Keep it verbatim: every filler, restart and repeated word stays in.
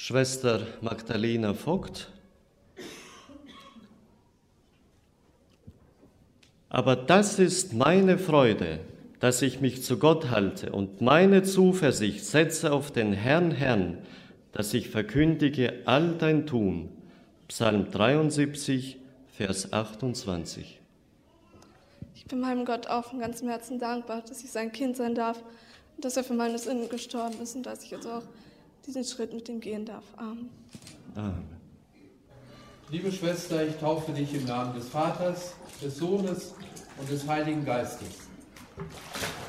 Schwester Magdalena Vogt. Aber das ist meine Freude, dass ich mich zu Gott halte und meine Zuversicht setze auf den Herrn, Herrn, dass ich verkündige all dein Tun. Psalm dreiundsiebzig, Vers achtundzwanzig. Ich bin meinem Gott auch von ganzem Herzen dankbar, dass ich sein Kind sein darf und dass er für meine Sünden gestorben ist und dass ich jetzt auch diesen Schritt mit ihm gehen darf. Amen. Amen. Liebe Schwester, ich taufe dich im Namen des Vaters, des Sohnes und des Heiligen Geistes.